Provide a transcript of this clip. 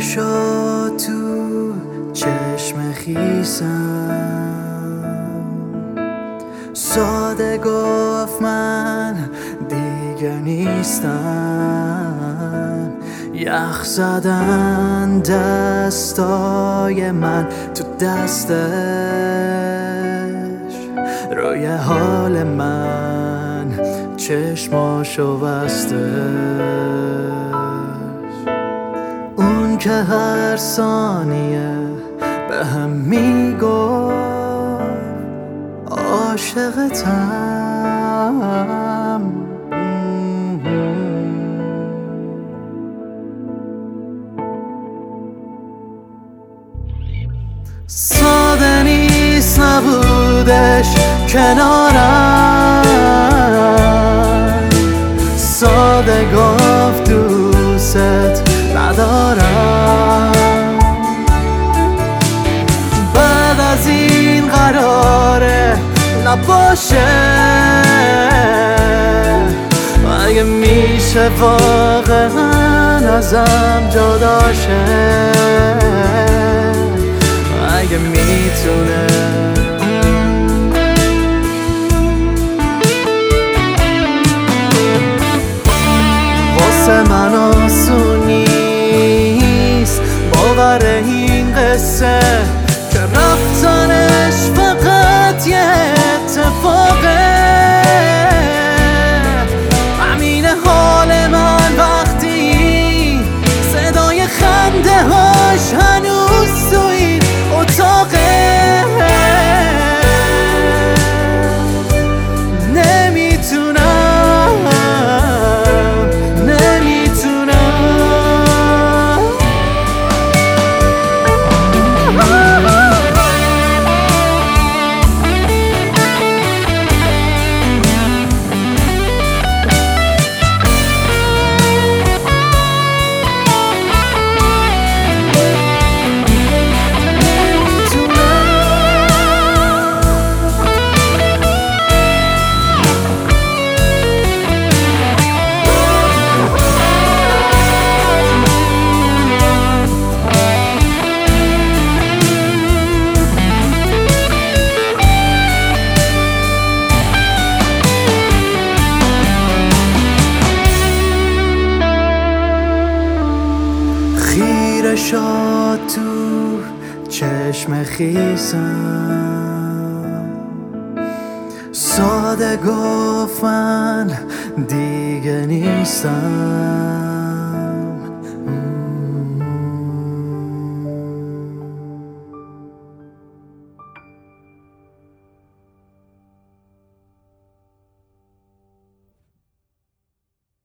شد تو چشم خیسم، ساده گفت من دیگه نیستم. یخ زدن دستای من تو دستش، روی حال من چشماشو بستش. اون که هر ثانیه به هم میگفت عاشقتم، ساده نیست نبودش کنارم، ساده گفت دوست ندارم. بعد از این قراره نباشه، اگه میشه واقعا ازم جداشه، اگه میتونه واسه من آسون نیست باور این قصه که رفتنش فقط یه اتفاقه. همین حال من وقتی صدای خنده هاش هنوز تو این اتاقه. خیره شد تو چشم خیسم، ساده گفت من دیگه نیستم.